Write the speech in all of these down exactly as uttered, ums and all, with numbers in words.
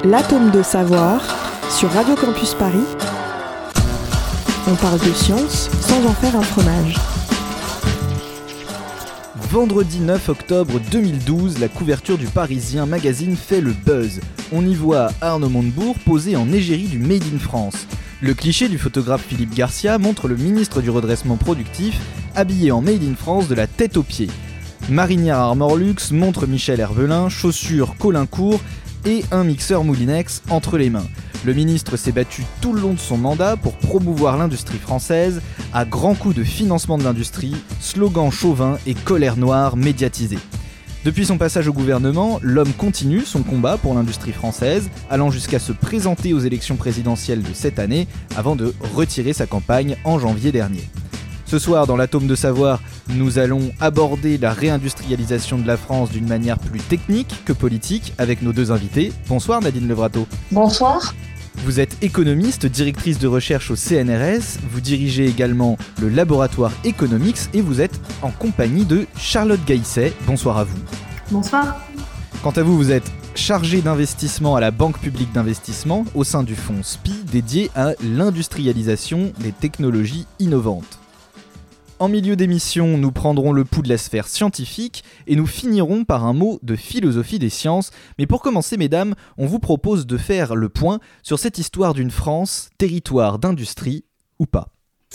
L'atome de savoir sur Radio Campus Paris. On parle de science sans en faire un fromage. Vendredi neuf octobre deux mille douze, la couverture du Parisien magazine fait le buzz. On y voit Arnaud Montebourg posé en égérie du Made in France. Le cliché du photographe Philippe Garcia montre le ministre du redressement productif habillé en Made in France de la tête aux pieds. Marinière Armorlux montre Michel Hervelin, chaussures Colincourt et un mixeur Moulinex entre les mains. Le ministre s'est battu tout le long de son mandat pour promouvoir l'industrie française à grands coups de financement de l'industrie, slogans chauvins et colère noire médiatisée. Depuis son passage au gouvernement, l'homme continue son combat pour l'industrie française, allant jusqu'à se présenter aux élections présidentielles de cette année avant de retirer sa campagne en janvier dernier. Ce soir, dans l'Atome de savoir, nous allons aborder la réindustrialisation de la France d'une manière plus technique que politique avec nos deux invités. Bonsoir Nadine Levrato. Bonsoir. Vous êtes économiste, directrice de recherche au C N R S, vous dirigez également le laboratoire Economics et vous êtes en compagnie de Charlotte Gaïsset. Bonsoir à vous. Bonsoir. Quant à vous, vous êtes chargée d'investissement à la Banque publique d'investissement au sein du fonds S P I dédié à l'industrialisation des technologies innovantes. En milieu d'émission, nous prendrons le pouls de la sphère scientifique et nous finirons par un mot de philosophie des sciences. Mais pour commencer, mesdames, on vous propose de faire le point sur cette histoire d'une France, territoire d'industrie ou pas.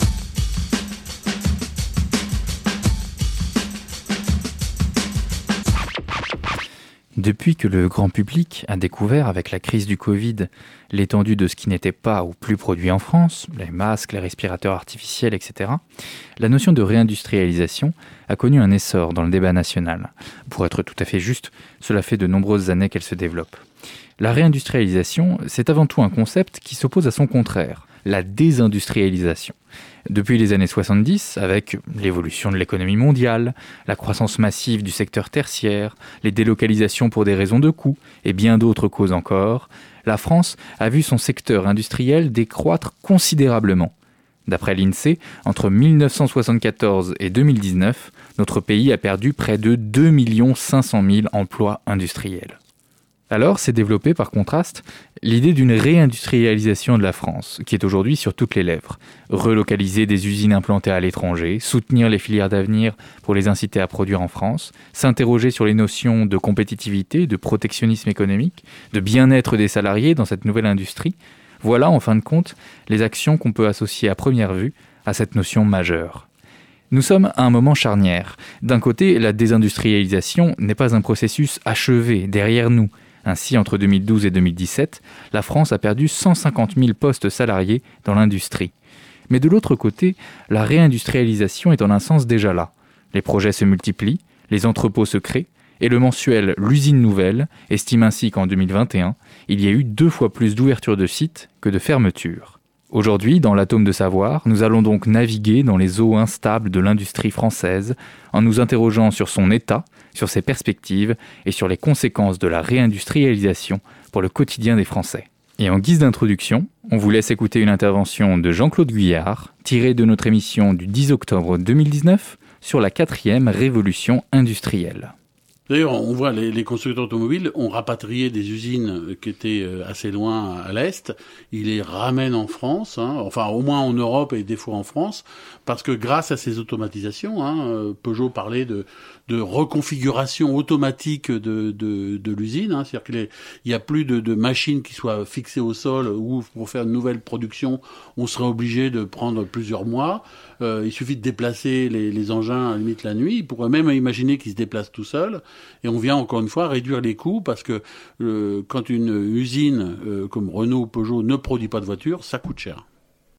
Depuis que le grand public a découvert avec la crise du Covid l'étendue de ce qui n'était pas ou plus produit en France, les masques, les respirateurs artificiels, et cetera, la notion de réindustrialisation a connu un essor dans le débat national. Pour être tout à fait juste, cela fait de nombreuses années qu'elle se développe. La réindustrialisation, c'est avant tout un concept qui s'oppose à son contraire, la désindustrialisation. Depuis les années soixante-dix, avec l'évolution de l'économie mondiale, la croissance massive du secteur tertiaire, les délocalisations pour des raisons de coût et bien d'autres causes encore, la France a vu son secteur industriel décroître considérablement. D'après l'INSEE, entre mille neuf cent soixante-quatorze et deux mille dix-neuf, notre pays a perdu près de deux millions cinq cent mille emplois industriels. Alors s'est développée par contraste l'idée d'une réindustrialisation de la France, qui est aujourd'hui sur toutes les lèvres. Relocaliser des usines implantées à l'étranger, soutenir les filières d'avenir pour les inciter à produire en France, s'interroger sur les notions de compétitivité, de protectionnisme économique, de bien-être des salariés dans cette nouvelle industrie. Voilà en fin de compte les actions qu'on peut associer à première vue à cette notion majeure. Nous sommes à un moment charnière. D'un côté, la désindustrialisation n'est pas un processus achevé derrière nous. Ainsi, entre deux mille douze et deux mille dix-sept, la France a perdu cent cinquante mille postes salariés dans l'industrie. Mais de l'autre côté, la réindustrialisation est en un sens déjà là. Les projets se multiplient, les entrepôts se créent, et le mensuel L'Usine Nouvelle estime ainsi qu'en deux mille vingt et un, il y a eu deux fois plus d'ouvertures de sites que de fermetures. Aujourd'hui, dans l'Atome de savoir, nous allons donc naviguer dans les eaux instables de l'industrie française en nous interrogeant sur son état, sur ses perspectives et sur les conséquences de la réindustrialisation pour le quotidien des Français. Et en guise d'introduction, on vous laisse écouter une intervention de Jean-Claude Guyard, tirée de notre émission du dix octobre deux mille dix-neuf sur la quatrième révolution industrielle. D'ailleurs, on voit les, les constructeurs automobiles ont rapatrié des usines qui étaient assez loin à l'est. Ils les ramènent en France, hein, enfin au moins en Europe et des fois en France, parce que grâce à ces automatisations, hein, Peugeot parlait de, de reconfiguration automatique de, de, de l'usine, hein, c'est-à-dire qu'il n'y a plus de, de machines qui soient fixées au sol ou pour faire une nouvelle production, on serait obligé de prendre plusieurs mois. Euh, il suffit de déplacer les, les engins à la limite la nuit. Il pourrait même imaginer qu'ils se déplacent tout seuls. Et on vient encore une fois réduire les coûts parce que euh, quand une usine euh, comme Renault ou Peugeot ne produit pas de voitures, ça coûte cher.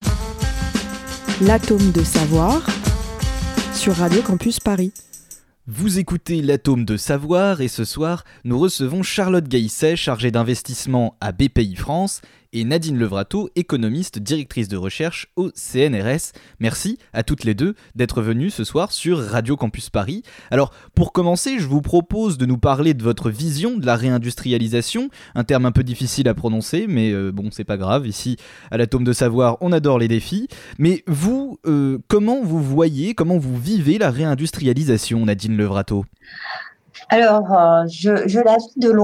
L'atome de savoir sur Radio Campus Paris. Vous écoutez l'Atome de savoir et ce soir, nous recevons Charlotte Gaïsset, chargée d'investissement à B P I France, et Nadine Levrato, économiste, directrice de recherche au C N R S. Merci à toutes les deux d'être venues ce soir sur Radio Campus Paris. Alors, pour commencer, je vous propose de nous parler de votre vision de la réindustrialisation, un terme un peu difficile à prononcer, mais euh, bon, c'est pas grave, ici, à l'Atome de savoir, on adore les défis. Mais vous, euh, comment vous voyez, comment vous vivez la réindustrialisation, Nadine Levrato ? Alors, euh, je, je la vis de loin.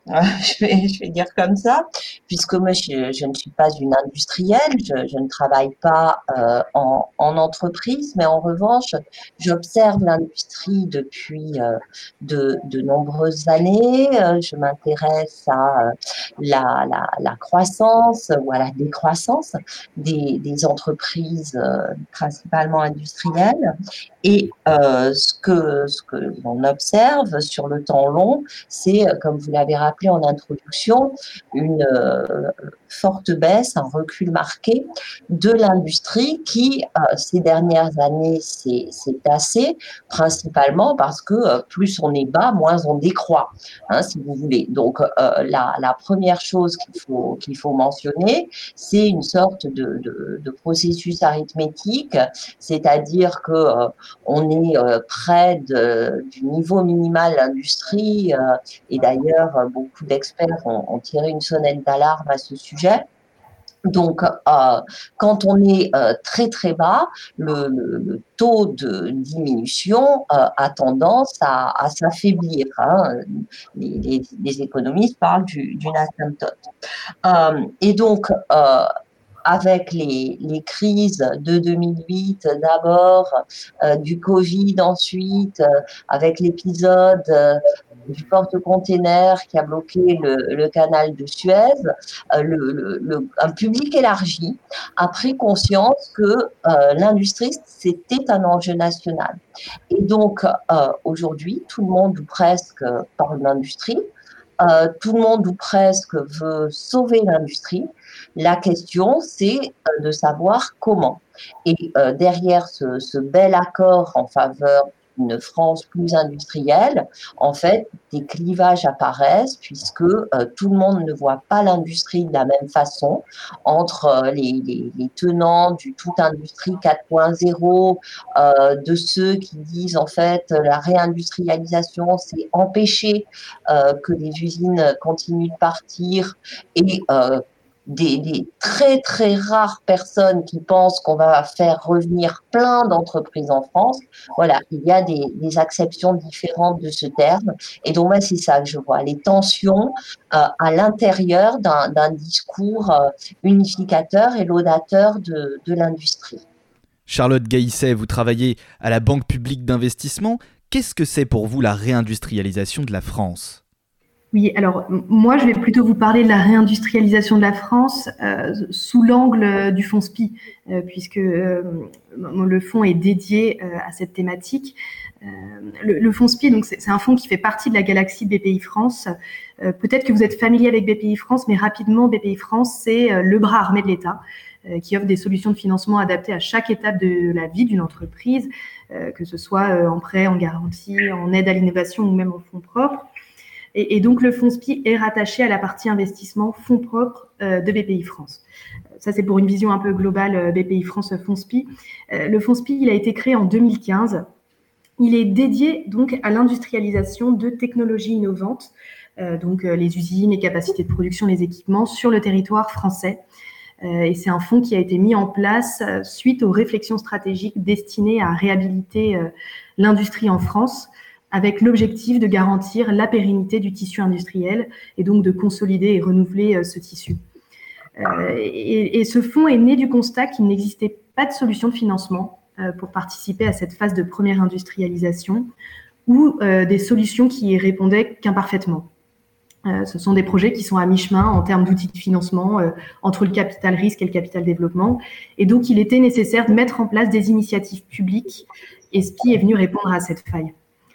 Euh, je vais, je vais dire comme ça, puisque moi, je, je ne suis pas une industrielle, je, je ne travaille pas euh, en, en entreprise, mais en revanche, j'observe l'industrie depuis euh, de, de nombreuses années. Euh, je m'intéresse à euh, la, la, la croissance ou à la décroissance des, des entreprises euh, principalement industrielles. Et euh, ce que, ce que l'on observe sur le temps long, c'est, comme vous l'avez rappelé en introduction, une euh, forte baisse, un recul marqué de l'industrie qui, euh, ces dernières années, s'est, s'est tassé, principalement parce que euh, plus on est bas, moins on décroît, hein, si vous voulez. Donc, euh, la, la première chose qu'il faut, qu'il faut mentionner, c'est une sorte de, de, de processus arithmétique, c'est-à-dire que euh, on est euh, près de, du niveau minimal de l'industrie, euh, et d'ailleurs, beaucoup d'experts ont, ont tiré une sonnette d'alarme à ce sujet. Donc, euh, quand on est euh, très très bas, le, le, le taux de diminution euh, a tendance à, à s'affaiblir. Hein. Les, les, les économistes parlent du, d'une asymptote. Euh, et donc, euh, avec les, les crises de deux mille huit d'abord, euh, du Covid ensuite, euh, avec l'épisode euh, du porte-container qui a bloqué le, le canal de Suez, euh, le, le, le, un public élargi a pris conscience que euh, l'industrie, c'était un enjeu national. Et donc, euh, aujourd'hui, tout le monde ou presque parle d'industrie. Euh, tout le monde ou presque veut sauver l'industrie. La question, c'est euh, de savoir comment. Et euh, derrière ce, ce bel accord en faveur d'une France plus industrielle, en fait, des clivages apparaissent puisque euh, tout le monde ne voit pas l'industrie de la même façon entre euh, les, les, les tenants du tout industrie quatre point zéro, euh, de ceux qui disent en fait la réindustrialisation, c'est empêcher euh, que les usines continuent de partir et euh, Des, des très très rares personnes qui pensent qu'on va faire revenir plein d'entreprises en France. Voilà, il y a des, des acceptions différentes de ce terme. Et donc moi, c'est ça que je vois, les tensions euh, à l'intérieur d'un, d'un discours euh, unificateur et laudateur de, de l'industrie. Charlotte Gaïsset, vous travaillez à la Banque publique d'investissement. Qu'est-ce que c'est pour vous la réindustrialisation de la France ? Oui, alors moi, je vais plutôt vous parler de la réindustrialisation de la France euh, sous l'angle du fonds S P I, euh, puisque euh, le fonds est dédié euh, à cette thématique. Euh, le, le fonds S P I, donc c'est, c'est un fonds qui fait partie de la galaxie B P I France. Euh, peut-être que vous êtes familier avec B P I France, mais rapidement, B P I France, c'est euh, le bras armé de l'État euh, qui offre des solutions de financement adaptées à chaque étape de la vie d'une entreprise, euh, que ce soit euh, en prêt, en garantie, en aide à l'innovation ou même en fonds propres. Et, et donc, le fonds S P I est rattaché à la partie investissement fonds propres euh, de B P I France. Ça, c'est pour une vision un peu globale euh, B P I France fonds S P I. Euh, le fonds S P I, il a été créé en deux mille quinze. Il est dédié donc à l'industrialisation de technologies innovantes, euh, donc euh, les usines, les capacités de production, les équipements sur le territoire français. Euh, et c'est un fonds qui a été mis en place euh, suite aux réflexions stratégiques destinées à réhabiliter euh, l'industrie en France, avec l'objectif de garantir la pérennité du tissu industriel et donc de consolider et renouveler euh, ce tissu. Euh, et, et ce fonds est né du constat qu'il n'existait pas de solution de financement euh, pour participer à cette phase de première industrialisation ou euh, des solutions qui y répondaient qu'imparfaitement. Euh, ce sont des projets qui sont à mi-chemin en termes d'outils de financement euh, entre le capital risque et le capital développement. Et donc, il était nécessaire de mettre en place des initiatives publiques et S P I est venu répondre à cette faille.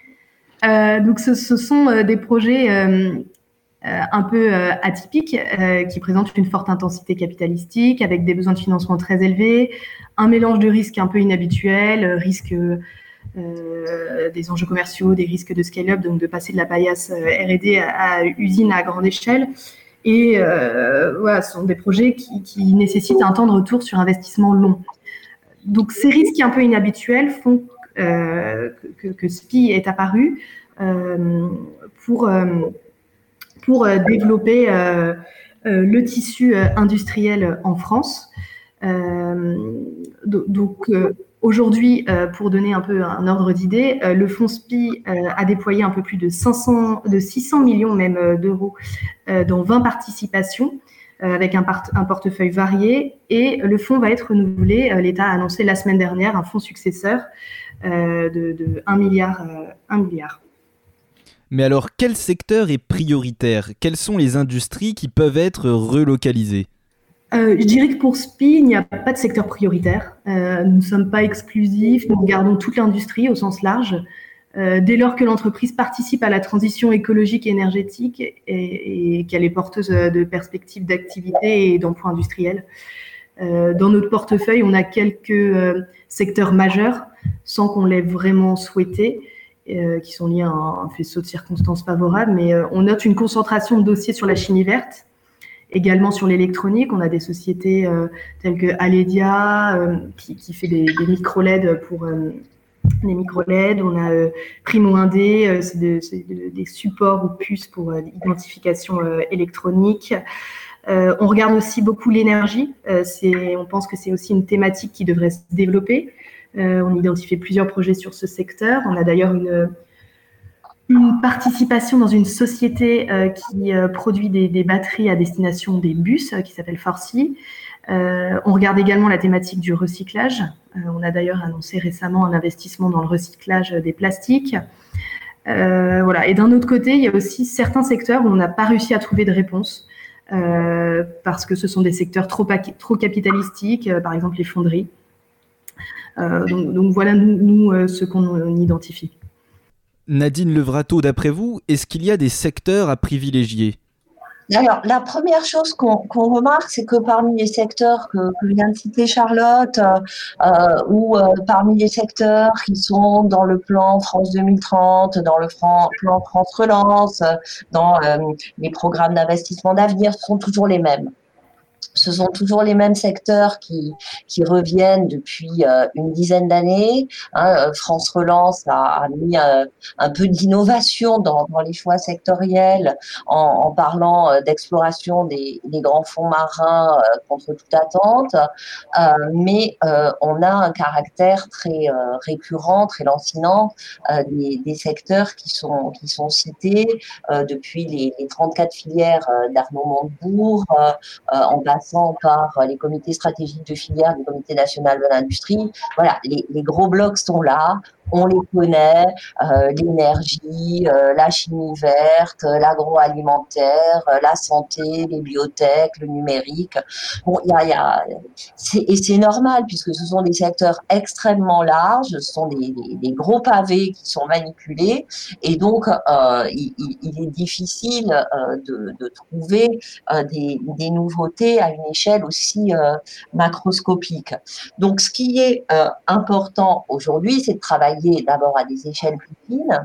Euh, donc, ce, ce sont euh, des projets euh, euh, un peu euh, atypiques euh, qui présentent une forte intensité capitalistique avec des besoins de financement très élevés, un mélange de risques un peu inhabituels, risques euh, des enjeux commerciaux, des risques de scale-up, donc de passer de la paillasse euh, R et D à, à usine à grande échelle. Et euh, voilà, ce sont des projets qui, qui nécessitent un temps de retour sur investissement long. Donc, ces risques un peu inhabituels font Euh, que, que S P I est apparu euh, pour, euh, pour euh, développer euh, euh, le tissu euh, industriel en France. Euh, donc euh, aujourd'hui, euh, pour donner un peu un ordre d'idée, euh, le fonds S P I euh, a déployé un peu plus de, cinq cents, de six cents millions même euh, d'euros euh, dans vingt participations, euh, avec un, part- un portefeuille varié, et le fonds va être renouvelé. Euh, L'État a annoncé la semaine dernière un fonds successeur euh, de, de un milliard, euh, un milliard. Mais alors, quel secteur est prioritaire ? Quelles sont les industries qui peuvent être relocalisées ? Euh, je dirais que pour S P I, il n'y a pas de secteur prioritaire. Euh, nous ne sommes pas exclusifs, nous regardons toute l'industrie au sens large. Euh, dès lors que l'entreprise participe à la transition écologique et énergétique et, et qu'elle est porteuse de perspectives d'activité et d'emploi industriel. Euh, dans notre portefeuille, on a quelques euh, secteurs majeurs, sans qu'on l'ait vraiment souhaité, euh, qui sont liés à un, un faisceau de circonstances favorables, mais euh, on note une concentration de dossiers sur la chimie verte. Également sur l'électronique, on a des sociétés euh, telles que Aledia, euh, qui, qui fait des, des micro-L E D pour euh, les micro-L E D. On a euh, Primo un D, euh, c'est, de, c'est de, des supports ou puces pour euh, l'identification euh, électronique. Euh, on regarde aussi beaucoup l'énergie. Euh, c'est, on pense que c'est aussi une thématique qui devrait se développer. Euh, on identifie plusieurs projets sur ce secteur. On a d'ailleurs une une participation dans une société euh, qui euh, produit des, des batteries à destination des bus, euh, qui s'appelle Forcy. Euh, on regarde également la thématique du recyclage. Euh, on a d'ailleurs annoncé récemment un investissement dans le recyclage des plastiques. Euh, voilà. Et d'un autre côté, il y a aussi certains secteurs où on n'a pas réussi à trouver de réponse, euh, parce que ce sont des secteurs trop, trop capitalistiques, euh, par exemple les fonderies. Euh, donc, donc voilà, nous, nous euh, ce qu'on identifie. Nadine Levrato, d'après vous, est-ce qu'il y a des secteurs à privilégier ? Alors, la première chose qu'on, qu'on remarque, c'est que parmi les secteurs que, que vient de citer Charlotte, euh, ou euh, parmi les secteurs qui sont dans le plan France deux mille trente, dans le plan France Relance, dans euh, les programmes d'investissement d'avenir, ce sont toujours les mêmes. Ce sont toujours les mêmes secteurs qui, qui reviennent depuis euh, une dizaine d'années. Hein, France Relance a, a mis euh, un peu d'innovation dans, dans les choix sectoriels en, en parlant euh, d'exploration des, des grands fonds marins euh, contre toute attente. Euh, mais euh, on a un caractère très euh, récurrent, très lancinant euh, des, des secteurs qui sont, qui sont cités euh, depuis les, les trente-quatre filières euh, d'Arnaud Montebourg, euh, euh, en passant par les comités stratégiques de filière du Comité national de l'industrie. Voilà, les, les gros blocs sont là, on les connaît, euh, l'énergie, euh, la chimie verte, l'agroalimentaire, euh, la santé, les biotech, le numérique. Bon, il y a, y a c'est, et c'est normal puisque ce sont des secteurs extrêmement larges, ce sont des, des, des gros pavés qui sont manipulés et donc euh, il, il est difficile euh, de, de trouver euh, des, des nouveautés à une échelle aussi euh, macroscopique. Donc, ce qui est euh, important aujourd'hui, c'est de travailler d'abord à des échelles plus fines.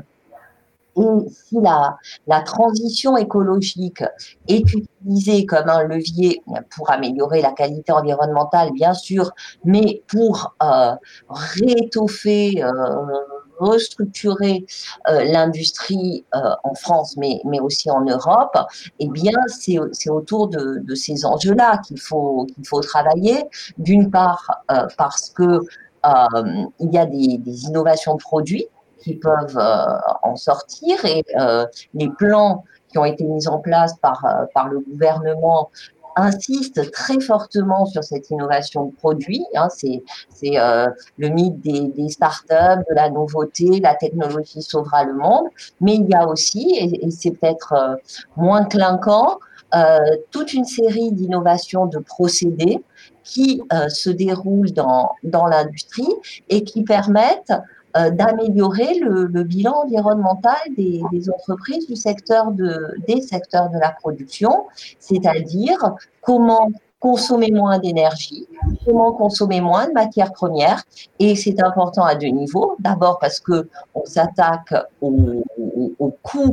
Et si la, la transition écologique est utilisée comme un levier pour améliorer la qualité environnementale, bien sûr, mais pour euh, réétoffer, euh, restructurer euh, l'industrie euh, en France, mais, mais aussi en Europe, eh bien, c'est, c'est autour de, de ces enjeux-là qu'il faut, qu'il faut travailler. D'une part, euh, parce que euh, il y a des, des innovations de produits qui peuvent euh, en sortir et euh, les plans qui ont été mis en place par, euh, par le gouvernement insistent très fortement sur cette innovation de produits. Hein, c'est c'est euh, le mythe des, des startups, de la nouveauté, la technologie sauvera le monde. Mais il y a aussi, et, et c'est peut-être euh, moins clinquant, euh, toute une série d'innovations de procédés qui euh, se déroulent dans, dans l'industrie et qui permettent euh, d'améliorer le, le bilan environnemental des, des entreprises du secteur de, des secteurs de la production, c'est-à-dire comment consommer moins d'énergie, comment consommer moins de matières premières, et c'est important à deux niveaux. D'abord parce que on s'attaque au, au, au coût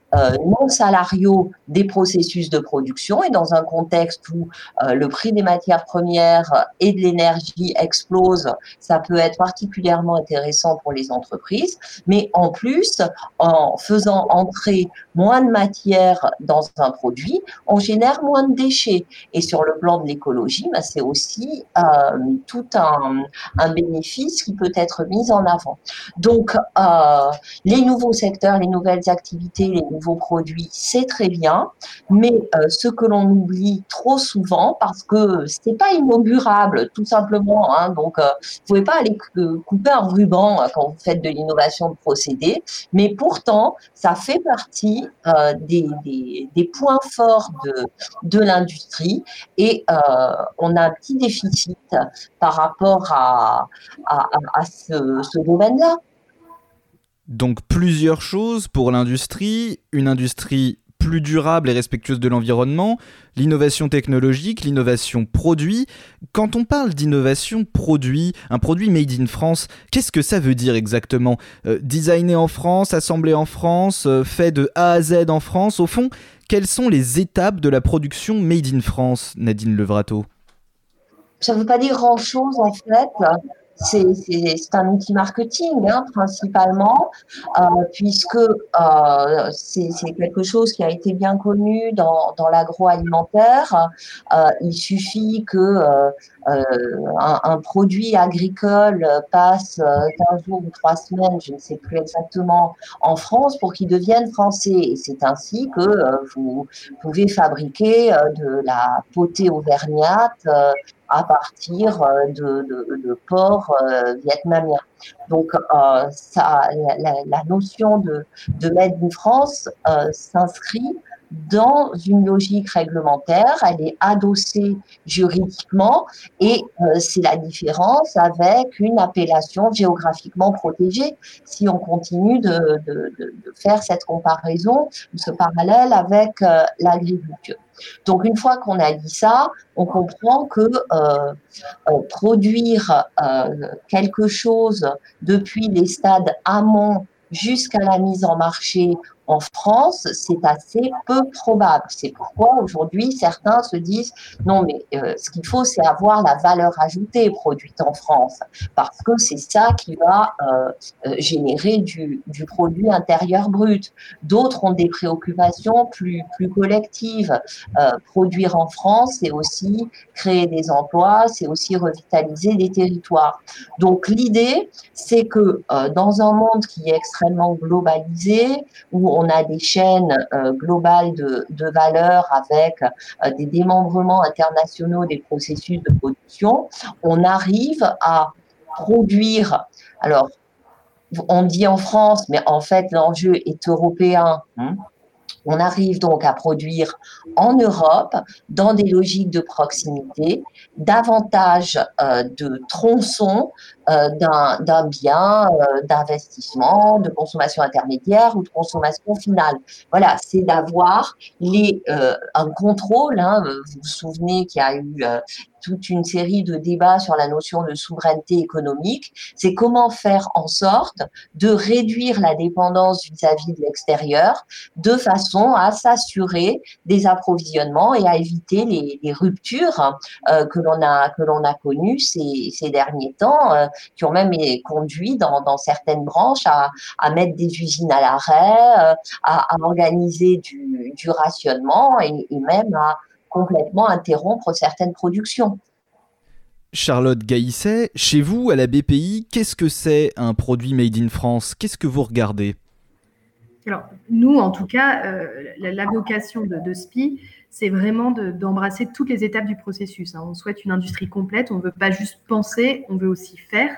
euh, non salariaux des processus de production, et dans un contexte où euh, le prix des matières premières et de l'énergie explose, ça peut être particulièrement intéressant pour les entreprises. Mais en plus, en faisant entrer moins de matière dans un produit, on génère moins de déchets. Et sur le plan de l'écologie, ben, c'est aussi euh, tout un, un bénéfice qui peut être mis en avant. Donc, euh, les nouveaux secteurs, les nouvelles activités, les nouveaux produits, c'est très bien, mais euh, ce que l'on oublie trop souvent, parce que c'est pas inaugurable, tout simplement, hein, donc euh, vous pouvez pas aller couper un ruban quand vous faites de l'innovation de procédés, mais pourtant, ça fait partie euh, des, des, des points forts de, de l'industrie, et euh, on a un petit déficit par rapport à, à, à, à ce, ce domaine-là. Donc plusieurs choses pour l'industrie, une industrie plus durable et respectueuse de l'environnement, l'innovation technologique, l'innovation produit. Quand on parle d'innovation produit, un produit made in France, qu'est-ce que ça veut dire exactement ? euh, Designé en France, assemblé en France, euh, fait de A à Z en France, au fond, quelles sont les étapes de la production made in France, Nadine Levrato ? Ça ne veut pas dire grand-chose en fait. C'est, c'est, c'est un outil marketing hein, principalement, euh, puisque euh, c'est, c'est quelque chose qui a été bien connu dans, dans l'agroalimentaire. Euh, il suffit que euh, euh, un, un produit agricole passe quinze jours ou trois semaines, je ne sais plus exactement, en France pour qu'il devienne français. Et c'est ainsi que euh, vous pouvez fabriquer euh, de la potée auvergnate euh, à partir de, de, de porcs euh, vietnamiens. Donc, euh, ça, la, la notion de, de Made in France euh, s'inscrit dans une logique réglementaire, elle est adossée juridiquement et euh, c'est la différence avec une appellation géographiquement protégée. Si on continue de, de, de, de faire cette comparaison, ce parallèle avec euh, l'agriculture. Donc, une fois qu'on a dit ça, on comprend que euh, euh, produire euh, quelque chose depuis les stades amont jusqu'à la mise en marché en France, c'est assez peu probable. C'est pourquoi aujourd'hui, certains se disent non, mais euh, ce qu'il faut, c'est avoir la valeur ajoutée produite en France, parce que c'est ça qui va euh, euh, générer du, du produit intérieur brut. D'autres ont des préoccupations plus, plus collectives. Euh, produire en France, c'est aussi créer des emplois, c'est aussi revitaliser des territoires. Donc l'idée, c'est que euh, dans un monde qui est extrêmement globalisé, où on a des chaînes euh, globales de, de valeur avec euh, des démembrements internationaux des processus de production, on arrive à produire, alors on dit en France, mais en fait l'enjeu est européen, hein. On arrive donc à produire en Europe, dans des logiques de proximité, davantage euh, de tronçons euh, d'un, d'un bien euh, d'investissement, de consommation intermédiaire ou de consommation finale. Voilà, c'est d'avoir les, euh, un contrôle. Hein, vous vous souvenez qu'il y a eu euh, toute une série de débats sur la notion de souveraineté économique. C'est comment faire en sorte de réduire la dépendance vis-à-vis de l'extérieur de façon à s'assurer des approvisionnements et à éviter les, les ruptures euh, que l'on a que l'on a connues ces, ces derniers temps, euh, qui ont même conduit dans, dans certaines branches à, à mettre des usines à l'arrêt, euh, à, à organiser du, du rationnement et, et même à complètement interrompre certaines productions. Charlotte Gaillisset, chez vous, à la B P I, qu'est-ce que c'est un produit made in France ? Qu'est-ce que vous regardez ? Alors, nous, en tout cas, euh, la, la vocation de, de S P I, c'est vraiment de, d'embrasser toutes les étapes du processus. Hein. On souhaite une industrie complète, on ne veut pas juste penser, on veut aussi faire.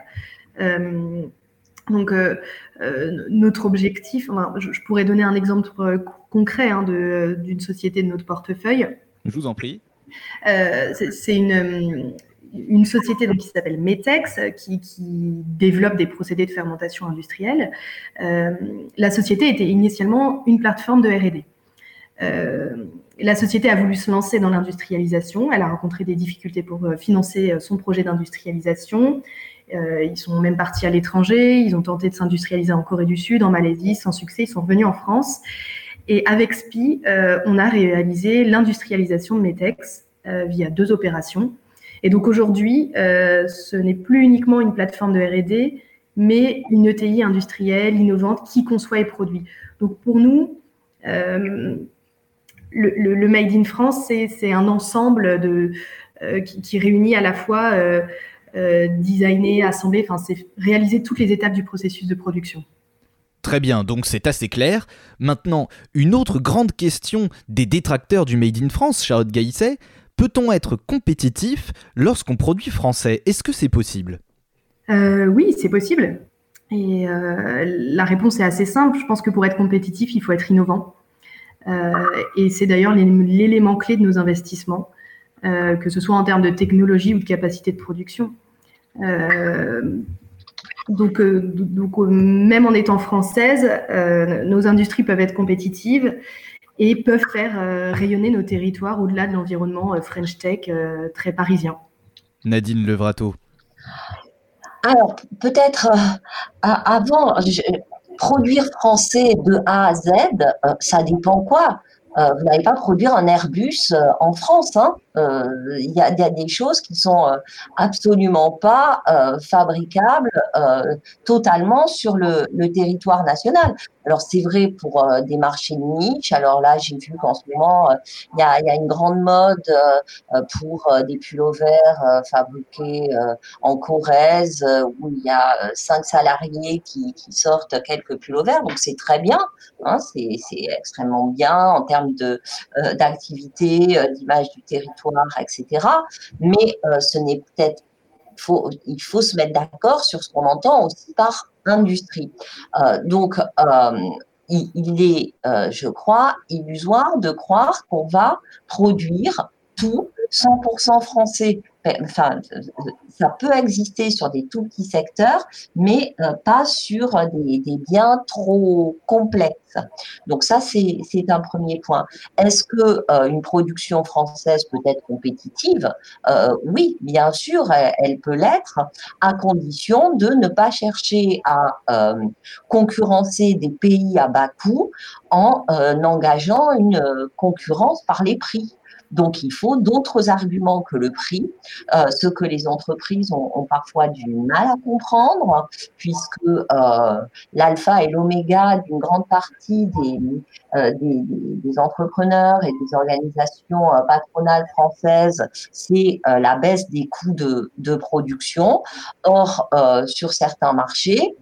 Euh, donc, euh, euh, notre objectif, enfin, je, je pourrais donner un exemple euh, concret hein, de, d'une société de notre portefeuille. Je vous en prie. Euh, c'est, c'est une, une société donc, qui s'appelle Metex, qui, qui développe des procédés de fermentation industrielle. Euh, la société était initialement une plateforme de R et D. Euh, la société a voulu se lancer dans l'industrialisation. Elle a rencontré des difficultés pour financer son projet d'industrialisation. Euh, ils sont même partis à l'étranger. Ils ont tenté de s'industrialiser en Corée du Sud, en Malaisie, sans succès. Ils sont revenus en France. Et avec S P I, euh, on a réalisé l'industrialisation de Metex euh, via deux opérations. Et donc aujourd'hui, euh, ce n'est plus uniquement une plateforme de R et D, mais une E T I industrielle, innovante, qui conçoit et produit. Donc pour nous, euh, le, le, le Made in France, c'est, c'est un ensemble de, euh, qui, qui réunit à la fois euh, euh, designer, assembler, enfin c'est réaliser toutes les étapes du processus de production. Très bien, donc c'est assez clair. Maintenant, une autre grande question des détracteurs du Made in France, Charlotte Gaillisset, peut-on être compétitif lorsqu'on produit français ? Est-ce que c'est possible ? Euh, oui, c'est possible. Et euh, la réponse est assez simple. Je pense que pour être compétitif, il faut être innovant. Euh, et c'est d'ailleurs l'élément clé de nos investissements, euh, que ce soit en termes de technologie ou de capacité de production. Euh, donc, euh, donc, même en étant française, euh, nos industries peuvent être compétitives et peuvent faire euh, rayonner nos territoires au-delà de l'environnement euh, French Tech euh, très parisien. Nadine Levrato. Alors, peut-être euh, avant, je, produire français de A à Z, euh, ça dépend quoi. Euh, vous n'allez pas produire un Airbus euh, en France. Hein. Euh, y a, y a des choses qui sont euh, absolument pas euh, fabricables euh, totalement sur le, le territoire national. Alors c'est vrai pour euh, des marchés de niche. Alors là, j'ai vu qu'en ce moment, il euh, y, a, y a une grande mode euh, pour euh, des pullovers euh, fabriqués euh, en Corrèze, euh, où il y a euh, cinq salariés qui, qui sortent quelques pullovers. Donc c'est très bien, hein, c'est, c'est extrêmement bien en termes de euh, d'activité, euh, d'image du territoire, et cetera. Mais euh, ce n'est peut-être Faut, il faut se mettre d'accord sur ce qu'on entend aussi par industrie. Euh, donc, euh, il, il est, euh, je crois, illusoire de croire qu'on va produire tout cent pour cent français. Enfin, ça peut exister sur des tout petits secteurs, mais euh, pas sur des, des biens trop complexes. Donc ça, c'est, c'est un premier point. Est-ce que euh, une production française peut être compétitive ? euh, Oui, bien sûr, elle, elle peut l'être, à condition de ne pas chercher à euh, concurrencer des pays à bas coût en euh, engageant une concurrence par les prix. Donc, il faut d'autres arguments que le prix, euh, ce que les entreprises ont, ont parfois du mal à comprendre, puisque euh, l'alpha et l'oméga d'une grande partie des, euh, des, des entrepreneurs et des organisations euh, patronales françaises, c'est euh, la baisse des coûts de, de production. Or, euh, sur certains marchés,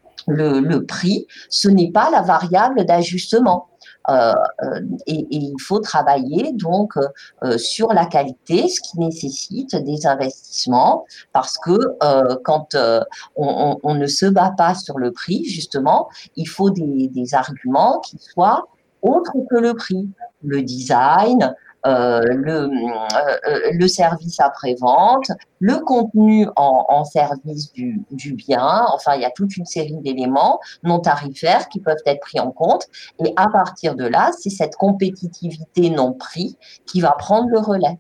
le, le prix, ce n'est pas la variable d'ajustement. Euh, et, et il faut travailler donc euh, sur la qualité, ce qui nécessite des investissements, parce que euh, quand euh, on, on, on ne se bat pas sur le prix, justement, il faut des, des arguments qui soient autres que le prix, le design, Euh, le, euh, le service après-vente, le contenu en, en service du, du bien. Enfin, il y a toute une série d'éléments non tarifaires qui peuvent être pris en compte. Et à partir de là, c'est cette compétitivité non prix qui va prendre le relais.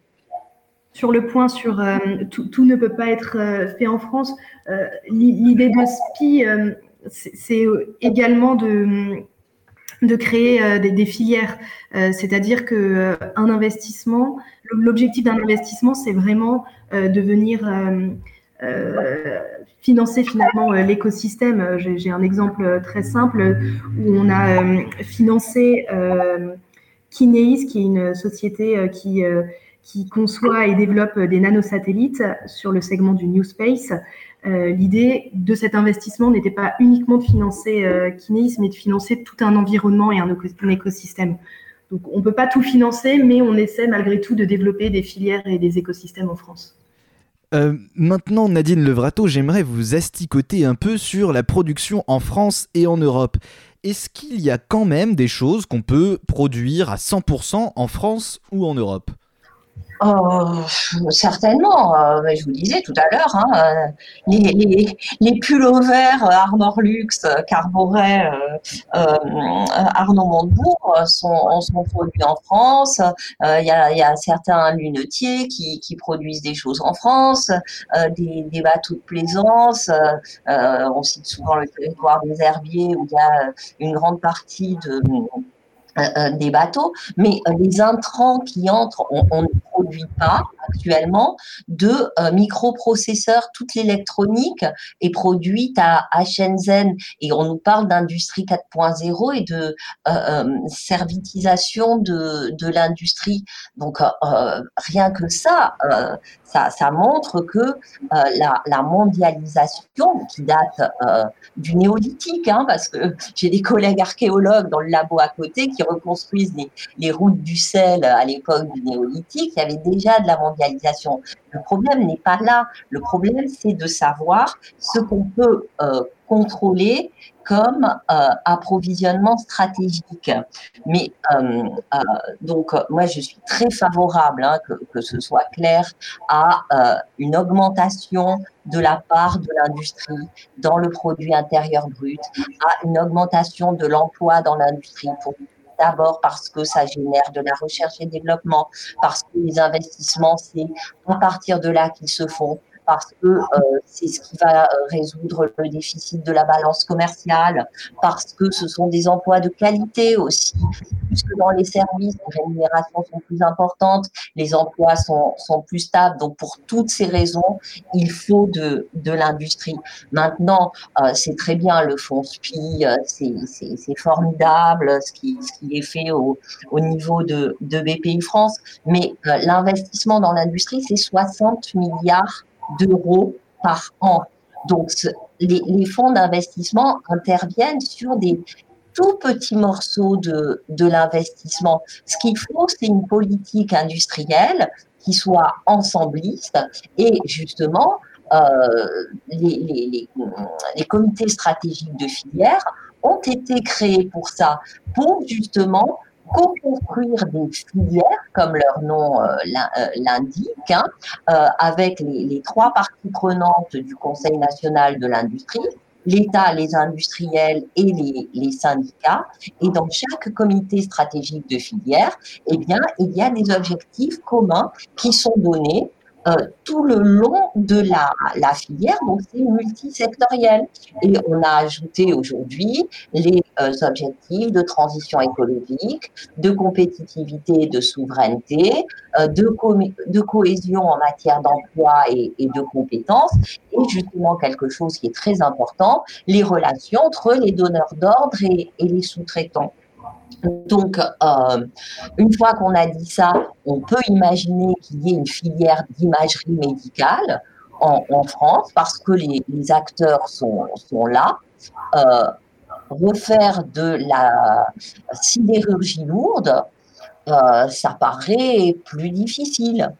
Sur le point sur euh, tout, tout ne peut pas être euh, fait en France, euh, l'idée de S P I, euh, c'est, c'est également de de créer euh, des, des filières, euh, c'est-à-dire que euh, un investissement, l'objectif d'un investissement, c'est vraiment euh, de venir euh, euh, financer finalement euh, l'écosystème. J'ai, j'ai un exemple très simple où on a euh, financé euh, Kineis, qui est une société euh, qui euh, qui conçoit et développe des nanosatellites sur le segment du New Space. Euh, l'idée de cet investissement n'était pas uniquement de financer euh, Kineis, mais de financer tout un environnement et un, un écosystème. Donc, on ne peut pas tout financer, mais on essaie malgré tout de développer des filières et des écosystèmes en France. Euh, maintenant, Nadine Levrato, j'aimerais vous asticoter un peu sur la production en France et en Europe. Est-ce qu'il y a quand même des choses qu'on peut produire à cent pour cent en France ou en Europe ? Oh, certainement. Euh, je vous disais tout à l'heure, hein, les, les, les pullovers Armor Luxe, Carboret, euh, euh, Arnaud Montebourg sont, sont produits en France. Il euh, y, a, y a certains lunetiers qui, qui produisent des choses en France, euh, des, des bateaux de plaisance. Euh, on cite souvent le territoire des Herbiers où il y a une grande partie de Euh, des bateaux, mais euh, les intrants qui entrent, on, on ne produit pas actuellement de euh, microprocesseurs. Toute l'électronique est produite à, à Shenzhen et on nous parle d'industrie quatre point zéro et de euh, euh, servitisation de, de l'industrie. Donc euh, rien que ça, euh, ça, ça montre que euh, la, la mondialisation qui date euh, du néolithique, hein, parce que j'ai des collègues archéologues dans le labo à côté qui reconstruisent les, les routes du sel à l'époque du néolithique. Il y avait déjà de la mondialisation. Le problème n'est pas là. Le problème, c'est de savoir ce qu'on peut euh, contrôler comme euh, approvisionnement stratégique. Mais euh, euh, donc, moi, je suis très favorable, hein, que, que ce soit clair, à euh, une augmentation de la part de l'industrie dans le produit intérieur brut, à une augmentation de l'emploi dans l'industrie, pour d'abord parce que ça génère de la recherche et développement, parce que les investissements, c'est à partir de là qu'ils se font, parce que euh, c'est ce qui va résoudre le déficit de la balance commerciale, parce que ce sont des emplois de qualité aussi, puisque dans les services, les rémunérations sont plus importantes, les emplois sont, sont plus stables. Donc, pour toutes ces raisons, il faut de, de l'industrie. Maintenant, euh, c'est très bien le fonds S P I, euh, c'est, c'est, c'est formidable ce qui, ce qui est fait au, au niveau de, de B P I France, mais euh, l'investissement dans l'industrie, c'est soixante milliards d'euros par an. Donc, les, les fonds d'investissement interviennent sur des tout petits morceaux de, de l'investissement. Ce qu'il faut, c'est une politique industrielle qui soit ensembliste et justement, euh, les, les, les, les comités stratégiques de filière ont été créés pour ça, pour justement co-construire des filières, comme leur nom euh, l'indique, hein, euh, avec les, les trois parties prenantes du Conseil national de l'industrie, l'État, les industriels et les, les syndicats. Et dans chaque comité stratégique de filière, eh bien, il y a des objectifs communs qui sont donnés Euh, tout le long de la, la filière, donc c'est multisectoriel. Et on a ajouté aujourd'hui les euh, objectifs de transition écologique, de compétitivité, de souveraineté, euh, de, co- de cohésion en matière d'emploi et, et de compétences, et justement quelque chose qui est très important, les relations entre les donneurs d'ordre et, et les sous-traitants. Donc, euh, une fois qu'on a dit ça, on peut imaginer qu'il y ait une filière d'imagerie médicale en, en France parce que les, les acteurs sont, sont là. Euh, refaire de la sidérurgie lourde, euh, ça paraît plus difficile.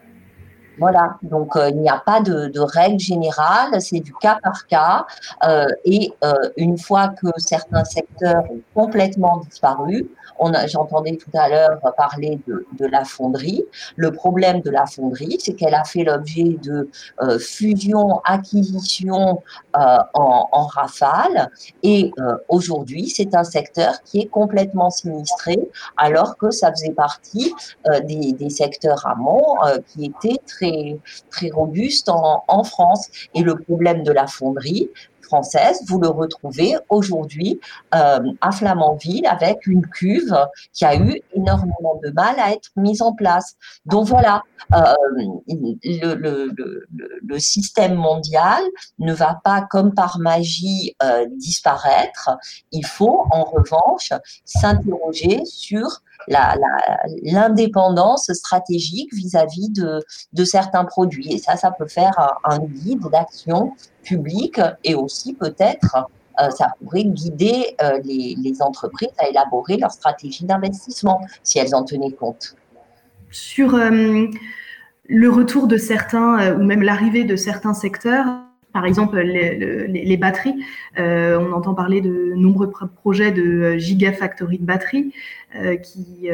Voilà, donc euh, il n'y a pas de, de règle générale, c'est du cas par cas. Euh, et euh, une fois que certains secteurs ont complètement disparu, on a, j'entendais tout à l'heure parler de, de la fonderie. Le problème de la fonderie, c'est qu'elle a fait l'objet de euh, fusion, acquisition euh, en, en rafale. Et euh, aujourd'hui, c'est un secteur qui est complètement sinistré, alors que ça faisait partie euh, des, des secteurs amont euh, qui étaient très très robuste en, en France. Et le problème de la fonderie française, vous le retrouvez aujourd'hui euh, à Flamanville avec une cuve qui a eu énormément de mal à être mise en place. Donc voilà, euh, le, le, le, le système mondial ne va pas comme par magie euh, disparaître. Il faut en revanche s'interroger sur La, la, l'indépendance stratégique vis-à-vis de, de certains produits. Et ça, ça peut faire un, un guide d'action publique et aussi peut-être, euh, ça pourrait guider euh, les, les entreprises à élaborer leur stratégie d'investissement si elles en tenaient compte. Sur euh, le retour de certains euh, ou même l'arrivée de certains secteurs, par exemple, les, les, les batteries, euh, on entend parler de nombreux projets de gigafactories de batteries euh, qui, euh,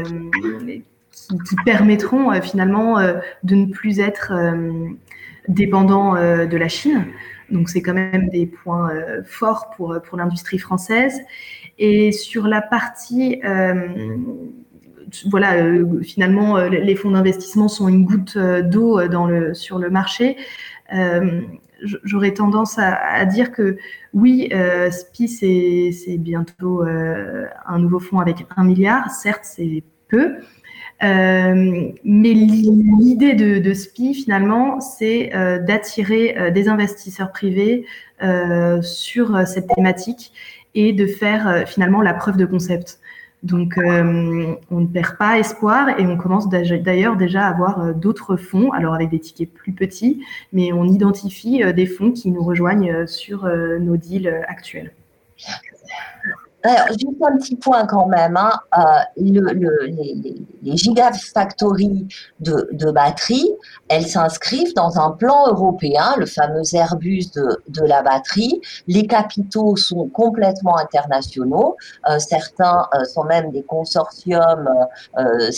qui, qui permettront euh, finalement euh, de ne plus être euh, dépendants euh, de la Chine. Donc, c'est quand même des points euh, forts pour, pour l'industrie française. Et sur la partie... Euh, voilà, euh, finalement, euh, les fonds d'investissement sont une goutte d'eau dans le, sur le marché. Euh, j'aurais tendance à, à dire que oui, euh, S P I, c'est, c'est bientôt euh, un nouveau fonds avec un milliard. Certes, c'est peu. Euh, mais l'idée de, de S P I, finalement, c'est euh, d'attirer euh, des investisseurs privés euh, sur cette thématique et de faire euh, finalement la preuve de concept. Donc, euh, on ne perd pas espoir et on commence d'ailleurs déjà à avoir euh, d'autres fonds, alors avec des tickets plus petits, mais on identifie euh, des fonds qui nous rejoignent sur euh, nos deals actuels. Alors, juste un petit point quand même, hein. euh, le, le, les, les, les gigafactories de, de batteries, elles s'inscrivent dans un plan européen, le fameux Airbus de, de la batterie. Les capitaux sont complètement internationaux. Euh, certains euh, sont même des consortiums euh,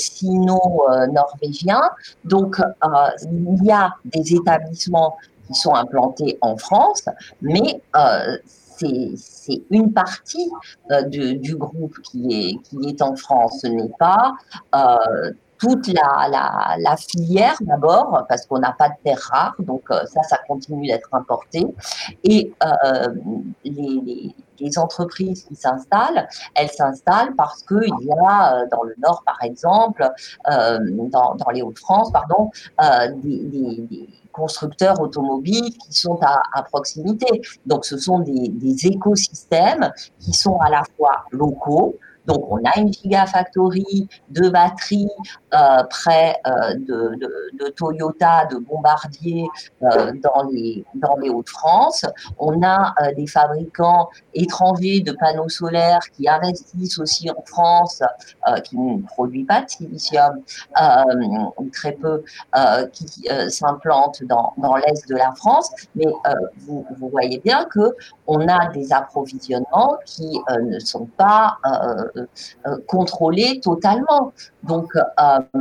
sino-norvégiens. Donc, euh, il y a des établissements qui sont implantés en France, mais euh, c'est, c'est une partie euh, de, du groupe qui est, qui est en France. Ce n'est pas euh, toute la, la, la filière d'abord, parce qu'on n'a pas de terres rares, donc euh, ça, ça continue d'être importé. Et euh, les, les, les entreprises qui s'installent, elles s'installent parce qu'il y a, dans le Nord par exemple, euh, dans, dans les Hauts-de-France, pardon, euh, des, des, des constructeurs automobiles qui sont à, à proximité. Donc, ce sont des, des écosystèmes qui sont à la fois locaux. Donc, on a une gigafactory de batteries euh, près euh, de, de, de Toyota, de Bombardier euh, dans les, dans les Hauts-de-France. On a euh, des fabricants étrangers de panneaux solaires qui investissent aussi en France, euh, qui ne produisent pas de silicium, euh, très peu, euh, qui euh, s'implantent dans, dans l'est de la France. Mais euh, vous, vous voyez bien qu'on a des approvisionnements qui euh, ne sont pas euh, Euh, contrôlés totalement. Donc, euh,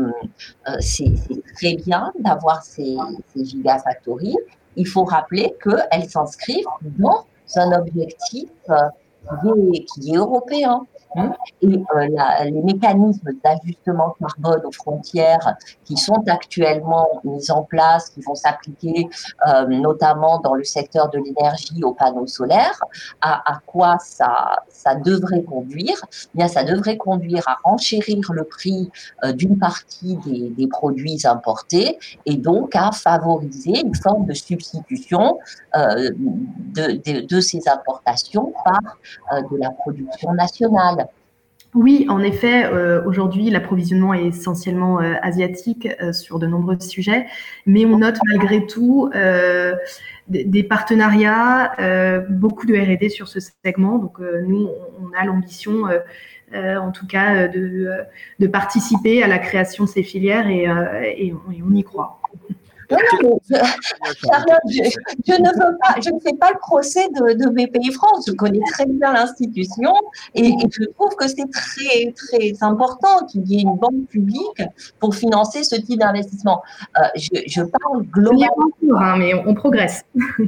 euh, c'est, c'est très bien d'avoir ces, ces gigafactories. Il faut rappeler qu'elles s'inscrivent dans un objectif euh, qui, est, qui est européen. Hein, et euh, la, les mécanismes d'ajustement carbone aux frontières qui sont actuellement mis en place, qui vont s'appliquer euh, notamment dans le secteur de l'énergie aux panneaux solaires, à, à quoi ça, ça devrait conduire? Eh bien, ça devrait conduire à renchérir le prix euh, d'une partie des, des produits importés et donc à favoriser une forme de substitution euh, de, de, de ces importations par euh, de la production nationale. Oui, en effet, euh, aujourd'hui, l'approvisionnement est essentiellement euh, asiatique euh, sur de nombreux sujets, mais on note malgré tout euh, des, des partenariats, euh, beaucoup de R et D sur ce segment. Donc, euh, nous, on a l'ambition, euh, euh, en tout cas, de, de participer à la création de ces filières et, euh, et, on, et on y croit. Non, non, mais je, Charlotte, je, je ne veux pas, je ne fais pas le procès de, de B P I France. Je connais très bien l'institution et, et je trouve que c'est très, très important qu'il y ait une banque publique pour financer ce type d'investissement. Euh, je, je parle globalement. Hein, mais on, on progresse.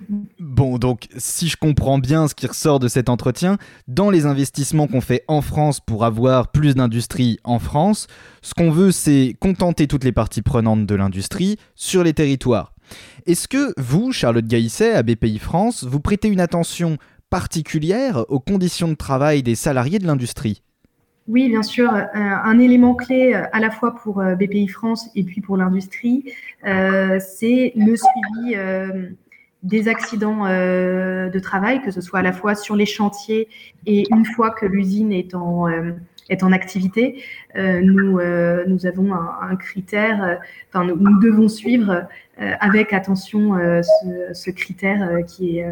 Bon, donc, si je comprends bien ce qui ressort de cet entretien, dans les investissements qu'on fait en France pour avoir plus d'industrie en France, ce qu'on veut, c'est contenter toutes les parties prenantes de l'industrie sur les territoires. Est-ce que vous, Charlotte Gaillisset, à B P I France, vous prêtez une attention particulière aux conditions de travail des salariés de l'industrie ? Oui, bien sûr. Euh, un élément clé à la fois pour B P I France et puis pour l'industrie, euh, c'est le suivi euh, des accidents euh, de travail, que ce soit à la fois sur les chantiers et une fois que l'usine est en, euh, est en activité. Euh, nous, euh, nous avons un, un critère, euh, enfin, nous, nous devons suivre euh, avec attention euh, ce, ce critère euh, qui est,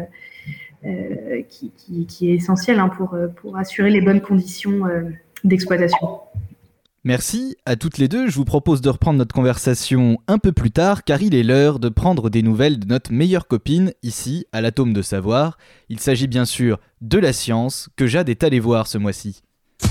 euh, qui, qui, qui est essentiel hein, pour, pour assurer les bonnes conditions euh, d'exploitation. Merci à toutes les deux. Je vous propose de reprendre notre conversation un peu plus tard, car il est l'heure de prendre des nouvelles de notre meilleure copine, ici, à l'Atome de Savoir. Il s'agit bien sûr de la science, que Jade est allée voir ce mois-ci.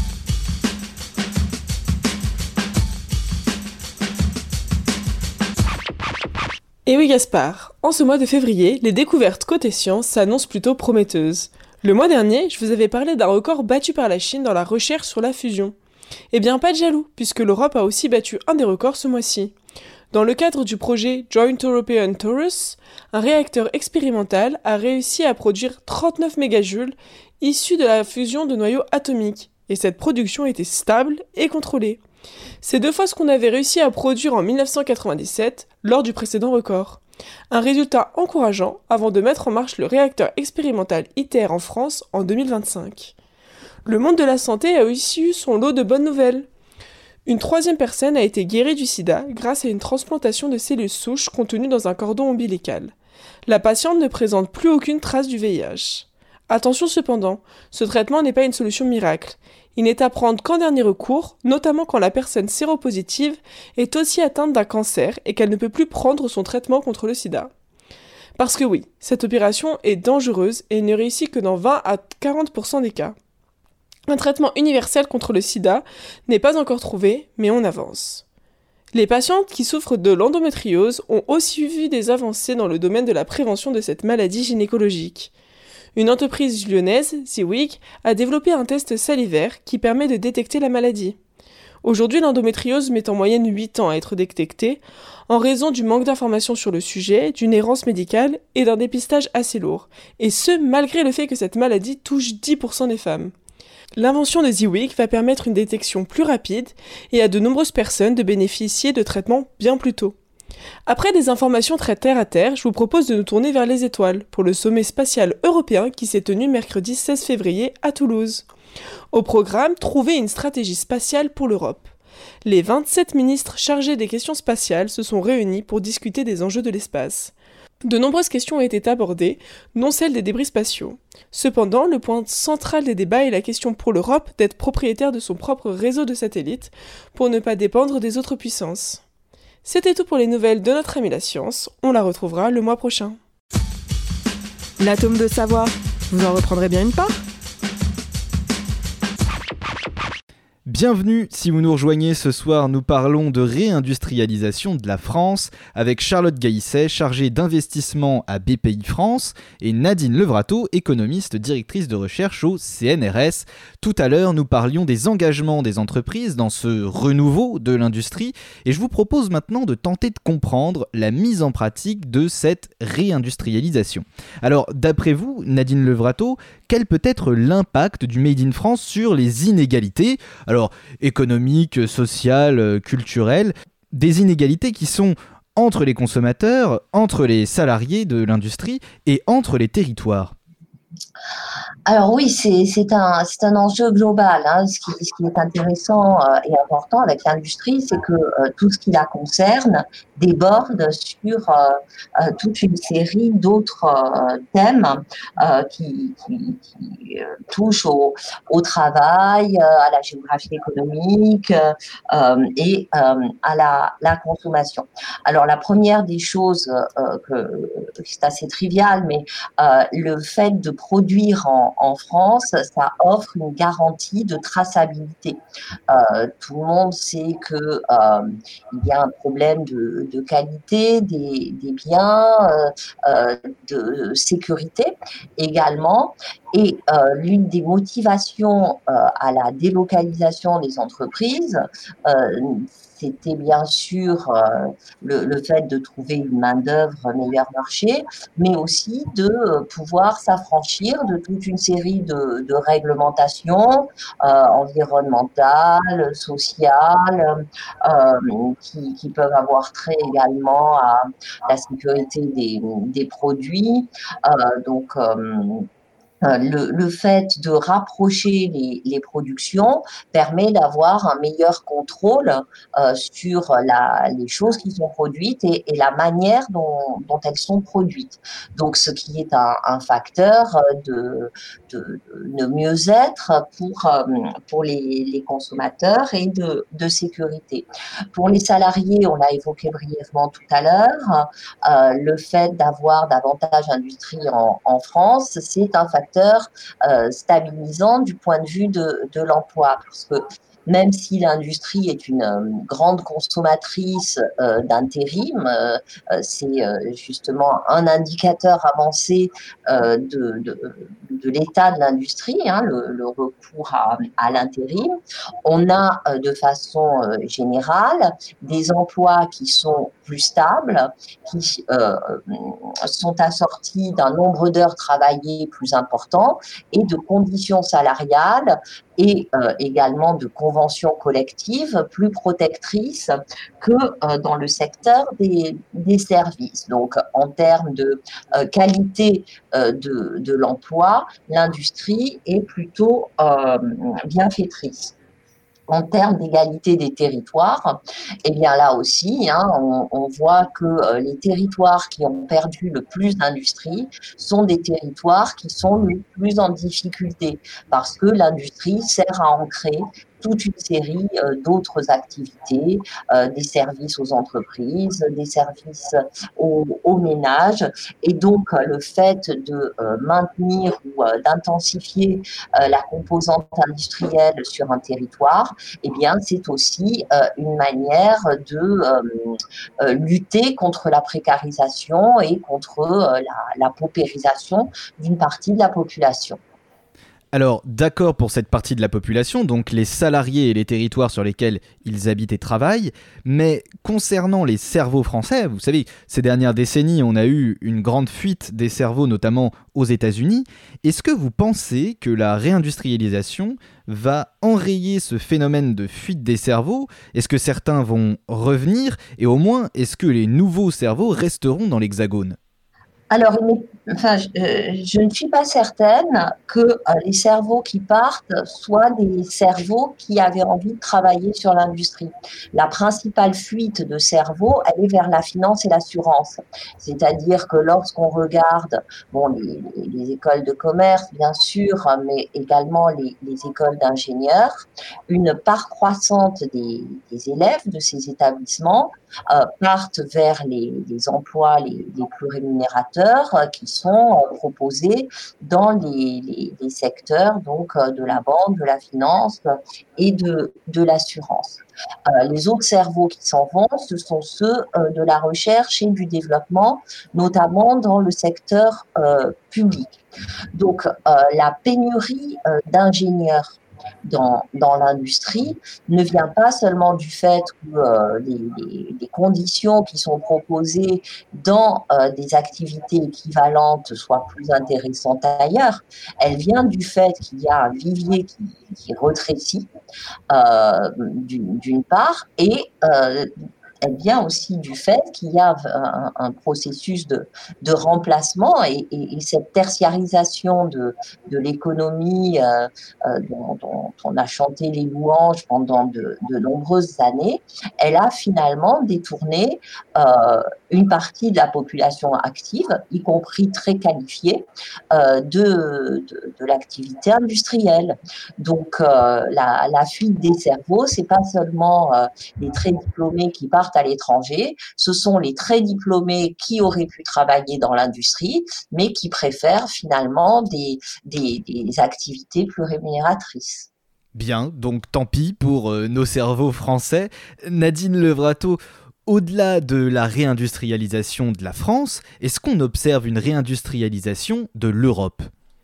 Et oui Gaspard, en ce mois de février, les découvertes côté science s'annoncent plutôt prometteuses. Le mois dernier, je vous avais parlé d'un record battu par la Chine dans la recherche sur la fusion. Eh bien, pas de jaloux, puisque l'Europe a aussi battu un des records ce mois-ci. Dans le cadre du projet Joint European Torus, un réacteur expérimental a réussi à produire trente-neuf mégajoules issus de la fusion de noyaux atomiques, et cette production était stable et contrôlée. C'est deux fois ce qu'on avait réussi à produire en dix-neuf cent quatre-vingt-dix-sept, lors du précédent record. Un résultat encourageant avant de mettre en marche le réacteur expérimental ITER en France en deux mille vingt-cinq. Le monde de la santé a aussi eu son lot de bonnes nouvelles. Une troisième personne a été guérie du sida grâce à une transplantation de cellules souches contenues dans un cordon ombilical. La patiente ne présente plus aucune trace du V I H. Attention cependant, ce traitement n'est pas une solution miracle. Il n'est à prendre qu'en dernier recours, notamment quand la personne séropositive est aussi atteinte d'un cancer et qu'elle ne peut plus prendre son traitement contre le sida. Parce que oui, cette opération est dangereuse et ne réussit que dans vingt à quarante pour cent des cas. Un traitement universel contre le sida n'est pas encore trouvé, mais on avance. Les patientes qui souffrent de l'endométriose ont aussi vu des avancées dans le domaine de la prévention de cette maladie gynécologique. Une entreprise lyonnaise, Ziwig, a développé un test salivaire qui permet de détecter la maladie. Aujourd'hui, l'endométriose met en moyenne huit ans à être détectée, en raison du manque d'informations sur le sujet, d'une errance médicale et d'un dépistage assez lourd, et ce, malgré le fait que cette maladie touche dix pour cent des femmes. L'invention de Ziwig va permettre une détection plus rapide et à de nombreuses personnes de bénéficier de traitements bien plus tôt. Après des informations très terre à terre, je vous propose de nous tourner vers les étoiles pour le sommet spatial européen qui s'est tenu mercredi seize février à Toulouse. Au programme, trouver une stratégie spatiale pour l'Europe. Les vingt-sept ministres chargés des questions spatiales se sont réunis pour discuter des enjeux de l'espace. De nombreuses questions ont été abordées, dont celle des débris spatiaux. Cependant, le point central des débats est la question pour l'Europe d'être propriétaire de son propre réseau de satellites pour ne pas dépendre des autres puissances. C'était tout pour les nouvelles de notre amie la science, on la retrouvera le mois prochain. L'atome de savoir, vous en reprendrez bien une part ? Bienvenue, si vous nous rejoignez ce soir, nous parlons de réindustrialisation de la France avec Charlotte Gaillisset, chargée d'investissement à B P I France, et Nadine Levrato, économiste directrice de recherche au C N R S. Tout à l'heure, nous parlions des engagements des entreprises dans ce renouveau de l'industrie, et je vous propose maintenant de tenter de comprendre la mise en pratique de cette réindustrialisation. Alors, d'après vous, Nadine Levrato, quel peut être l'impact du Made in France sur les inégalités ? Alors, économiques, sociales, culturelles, des inégalités qui sont entre les consommateurs, entre les salariés de l'industrie et entre les territoires. Alors oui, c'est, c'est, un, c'est un enjeu global. Hein. Ce, qui, ce qui est intéressant euh, et important avec l'industrie, c'est que euh, tout ce qui la concerne déborde sur euh, euh, toute une série d'autres euh, thèmes euh, qui, qui, qui euh, touchent au, au travail, euh, à la géographie économique euh, et euh, à la, la consommation. Alors la première des choses, euh, que c'est assez trivial, mais euh, le fait de produire en, en France, ça offre une garantie de traçabilité. Euh, tout le monde sait que euh, il y a un problème de, de qualité des, des biens, euh, euh, de sécurité également. Et euh, l'une des motivations euh, à la délocalisation des entreprises, euh, c'était bien sûr euh, le, le fait de trouver une main-d'œuvre meilleur marché, mais aussi de euh, pouvoir s'affranchir de toute une série de, de réglementations euh, environnementales, sociales, euh, qui, qui peuvent avoir trait également à la sécurité des, des produits. Euh, donc, euh, Le, le fait de rapprocher les, les productions permet d'avoir un meilleur contrôle euh, sur la, les choses qui sont produites et, et la manière dont, dont elles sont produites. Donc, ce qui est un, un facteur de, de, de mieux-être pour, pour les, les consommateurs et de, de sécurité. Pour les salariés, on l'a évoqué brièvement tout à l'heure, euh, le fait d'avoir davantage d'industrie en, en France, c'est un facteur Euh, stabilisant du point de vue de, de l'emploi, parce que même si l'industrie est une euh, grande consommatrice euh, d'intérim, euh, c'est euh, justement un indicateur avancé euh, de, de, de l'état de l'industrie, hein, le, le recours à, à l'intérim. On a euh, de façon euh, générale des emplois qui sont plus stables, qui euh, sont assortis d'un nombre d'heures travaillées plus important et de conditions salariales et euh, également de conventions collectives plus protectrices que euh, dans le secteur des, des services. Donc, en termes de euh, qualité euh, de, de l'emploi, l'industrie est plutôt euh, bienfaitrice. En termes d'égalité des territoires, eh bien là aussi, hein, on, on voit que euh, les territoires qui ont perdu le plus d'industrie sont des territoires qui sont le plus en difficulté parce que l'industrie sert à ancrer toute une série euh, d'autres activités, euh, des services aux entreprises, des services aux, aux ménages. Et donc, euh, le fait de euh, maintenir ou euh, d'intensifier euh, la composante industrielle sur un territoire, eh bien, c'est aussi euh, une manière de euh, euh, lutter contre la précarisation et contre euh, la, la paupérisation d'une partie de la population. Alors, d'accord pour cette partie de la population, donc les salariés et les territoires sur lesquels ils habitent et travaillent, mais concernant les cerveaux français, vous savez, ces dernières décennies, on a eu une grande fuite des cerveaux, notamment aux États-Unis. Est-ce que vous pensez que la réindustrialisation va enrayer ce phénomène de fuite des cerveaux ? Est-ce que certains vont revenir ? Et au moins, est-ce que les nouveaux cerveaux resteront dans l'Hexagone ? Alors, enfin, je, je ne suis pas certaine que euh, les cerveaux qui partent soient des cerveaux qui avaient envie de travailler sur l'industrie. La principale fuite de cerveaux, elle est vers la finance et l'assurance. C'est-à-dire que lorsqu'on regarde bon, les, les écoles de commerce, bien sûr, mais également les, les écoles d'ingénieurs, une part croissante des, des élèves de ces établissements euh, partent vers les, les emplois les, les plus rémunérateurs euh, qui sont euh, proposés dans les, les, les secteurs donc euh, de la banque, de la finance euh, et de, de l'assurance. Euh, les autres cerveaux qui s'en vont, ce sont ceux euh, de la recherche et du développement, notamment dans le secteur euh, public. Donc, euh, la pénurie euh, d'ingénieurs dans, dans l'industrie ne vient pas seulement du fait que euh, les, les, les conditions qui sont proposées dans euh, des activités équivalentes soient plus intéressantes ailleurs. Elle vient du fait qu'il y a un vivier qui, qui rétrécit euh, d'une, d'une part et euh, elle vient aussi du fait qu'il y a un, un processus de, de remplacement et, et, et cette tertiarisation de, de l'économie euh, euh, dont, dont on a chanté les louanges pendant de, de nombreuses années, elle a finalement détourné euh, une partie de la population active, y compris très qualifiée, euh, de, de, de l'activité industrielle. Donc euh, la, la fuite des cerveaux, c'est pas seulement euh, les très diplômés qui partent à l'étranger, ce sont les très diplômés qui auraient pu travailler dans l'industrie, mais qui préfèrent finalement des, des, des activités plus rémunératrices. Bien, donc tant pis pour euh, nos cerveaux français. Nadine Levrato, au-delà de la réindustrialisation de la France, est-ce qu'on observe une réindustrialisation de l'Europe ?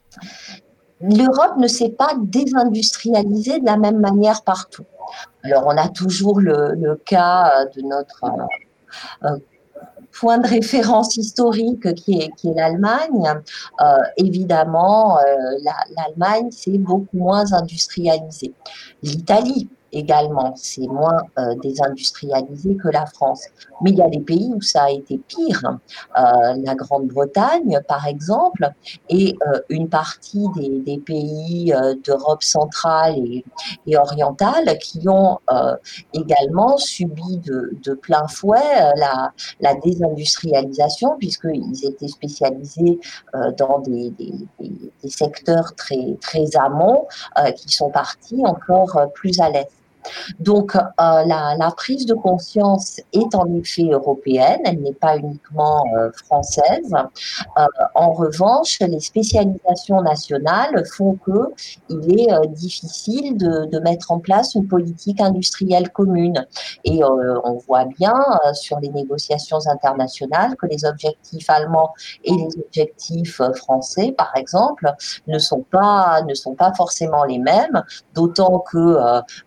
L'Europe ne s'est pas désindustrialisée de la même manière partout. Alors, on a toujours le, le cas de notre euh, point de référence historique qui est, qui est l'Allemagne. Euh, évidemment, euh, la, l'Allemagne s'est beaucoup moins industrialisée. L'Italie également, c'est moins euh, désindustrialisé que la France. Mais il y a des pays où ça a été pire. Euh, la Grande-Bretagne, par exemple, et euh, une partie des, des pays euh, d'Europe centrale et, et orientale qui ont euh, également subi de, de plein fouet euh, la, la désindustrialisation, puisqu'ils étaient spécialisés euh, dans des, des, des, des secteurs très, très amont, euh, qui sont partis encore euh, plus à l'est. Donc, euh, la, la prise de conscience est en effet européenne, elle n'est pas uniquement euh, française. Euh, en revanche, les spécialisations nationales font que il est euh, difficile de, de mettre en place une politique industrielle commune. Et euh, on voit bien euh, sur les négociations internationales que les objectifs allemands et les objectifs euh, français, par exemple, ne sont pas ne sont pas forcément les mêmes, d'autant que euh, l'Allemagne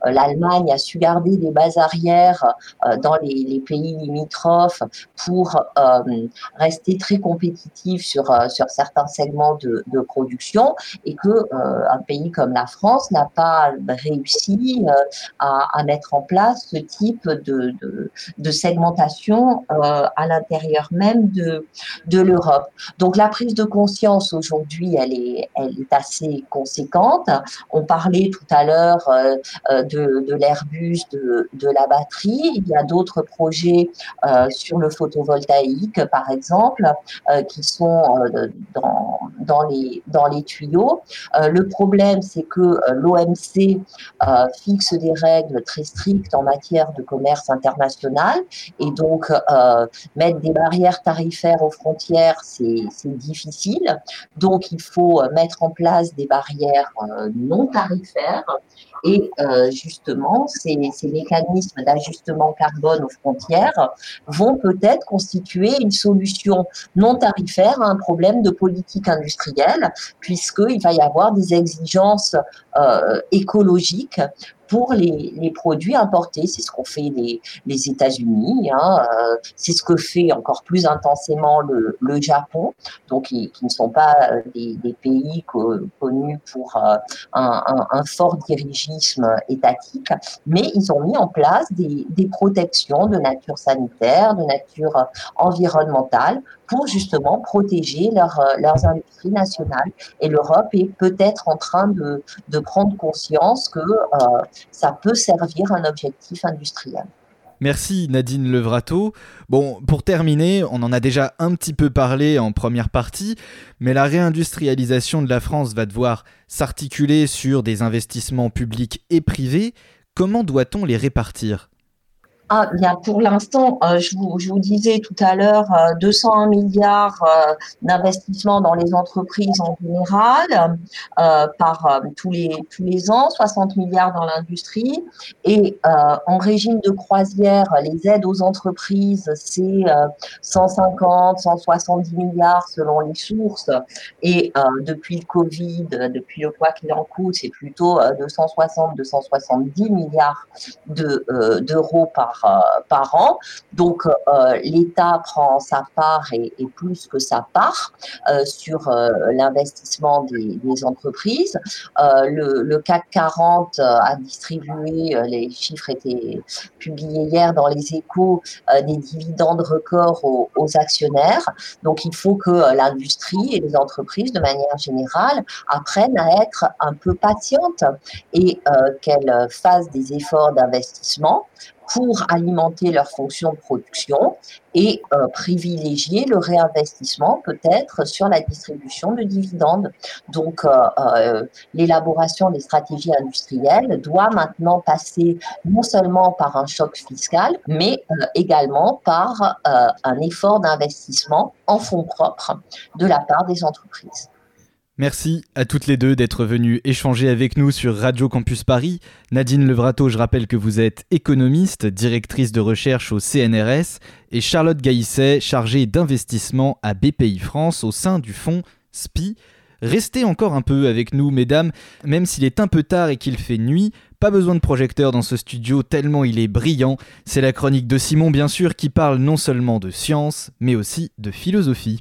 l'Allemagne a su garder des bases arrières euh, dans les, les pays limitrophes pour euh, rester très compétitif sur, euh, sur certains segments de, de production, et que euh, un pays comme la France n'a pas réussi euh, à, à mettre en place ce type de, de, de segmentation euh, à l'intérieur même de, de l'Europe. Donc la prise de conscience aujourd'hui, elle est, elle est assez conséquente. On parlait tout à l'heure euh, de, de l'Airbus, de, de la batterie. Il y a d'autres projets euh, sur le photovoltaïque, par exemple, euh, qui sont euh, dans, dans, les, dans les tuyaux. Euh, le problème, c'est que euh, l'O M C euh, fixe des règles très strictes en matière de commerce international, et donc euh, mettre des barrières tarifaires aux frontières, c'est, c'est difficile. Donc, il faut mettre en place des barrières euh, non tarifaires. Et euh, justement, ces, ces mécanismes d'ajustement carbone aux frontières vont peut-être constituer une solution non tarifaire à un problème de politique industrielle, puisqu'il va y avoir des exigences euh, écologiques pour les, les produits importés. C'est ce qu'ont fait les, les États-Unis, hein, euh, c'est ce que fait encore plus intensément le, le Japon, donc qui, qui ne sont pas des, des pays co- connus pour euh, un, un, un fort dirigisme étatique, mais ils ont mis en place des, des protections de nature sanitaire, de nature environnementale, pour justement protéger leur, leurs industries nationales. Et l'Europe est peut-être en train de, de prendre conscience que euh, ça peut servir un objectif industriel. Merci Nadine Levrato. Bon, pour terminer, on en a déjà un petit peu parlé en première partie, mais la réindustrialisation de la France va devoir s'articuler sur des investissements publics et privés. Comment doit-on les répartir ? Ah, bien, pour l'instant, euh, je, vous, je vous disais tout à l'heure, euh, deux cent un milliards euh, d'investissements dans les entreprises en général euh, par euh, tous les tous les ans, soixante milliards dans l'industrie, et euh, en régime de croisière, les aides aux entreprises, c'est euh, cent cinquante, cent soixante-dix milliards selon les sources, et euh, depuis le Covid, depuis le quoi qu'il en coûte, c'est plutôt euh, deux cent soixante, deux cent soixante-dix milliards de, euh, d'euros par par an. Donc, euh, l'État prend sa part et, et plus que sa part euh, sur euh, l'investissement des, des entreprises. Euh, le, le C A C quarante a distribué, euh, les chiffres étaient publiés hier dans les Échos, euh, des dividendes records aux, aux actionnaires. Donc, il faut que euh, l'industrie et les entreprises, de manière générale, apprennent à être un peu patientes et euh, qu'elles fassent des efforts d'investissement pour alimenter leur fonction de production et euh, privilégier le réinvestissement peut-être sur la distribution de dividendes. Donc, euh, euh, l'élaboration des stratégies industrielles doit maintenant passer non seulement par un choc fiscal, mais euh, également par euh, un effort d'investissement en fonds propres de la part des entreprises. Merci à toutes les deux d'être venues échanger avec nous sur Radio Campus Paris. Nadine Levrato, je rappelle que vous êtes économiste, directrice de recherche au C N R S, et Charlotte Gaillisset, chargée d'investissement à B P I France au sein du fonds S P I. Restez encore un peu avec nous, mesdames, même s'il est un peu tard et qu'il fait nuit. Pas besoin de projecteur dans ce studio tellement il est brillant. C'est la chronique de Simon, bien sûr, qui parle non seulement de science, mais aussi de philosophie.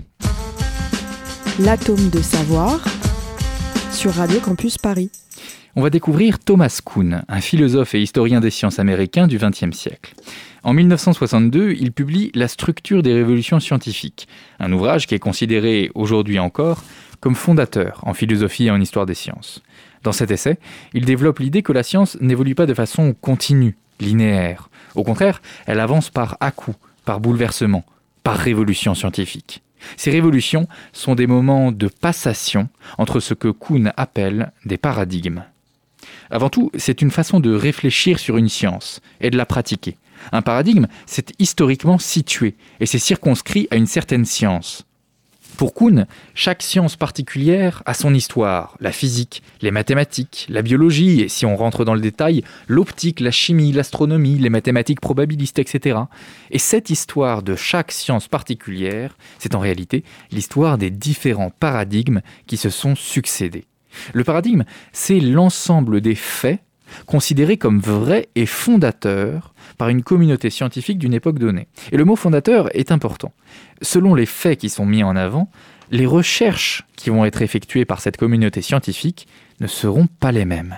L'atome de savoir sur Radio Campus Paris. On va découvrir Thomas Kuhn, un philosophe et historien des sciences américain du vingtième siècle. En mille neuf cent soixante-deux, il publie La structure des révolutions scientifiques, un ouvrage qui est considéré aujourd'hui encore comme fondateur en philosophie et en histoire des sciences. Dans cet essai, il développe l'idée que la science n'évolue pas de façon continue, linéaire. Au contraire, elle avance par à-coups, par bouleversement, par révolution scientifique. Ces révolutions sont des moments de passation entre ce que Kuhn appelle des paradigmes. Avant tout, c'est une façon de réfléchir sur une science et de la pratiquer. Un paradigme, c'est historiquement situé et c'est circonscrit à une certaine science. Pour Kuhn, chaque science particulière a son histoire, la physique, les mathématiques, la biologie, et si on rentre dans le détail, l'optique, la chimie, l'astronomie, les mathématiques probabilistes, et cetera. Et cette histoire de chaque science particulière, c'est en réalité l'histoire des différents paradigmes qui se sont succédés. Le paradigme, c'est l'ensemble des faits considéré comme vrai et fondateur par une communauté scientifique d'une époque donnée. Et le mot fondateur est important. Selon les faits qui sont mis en avant, les recherches qui vont être effectuées par cette communauté scientifique ne seront pas les mêmes.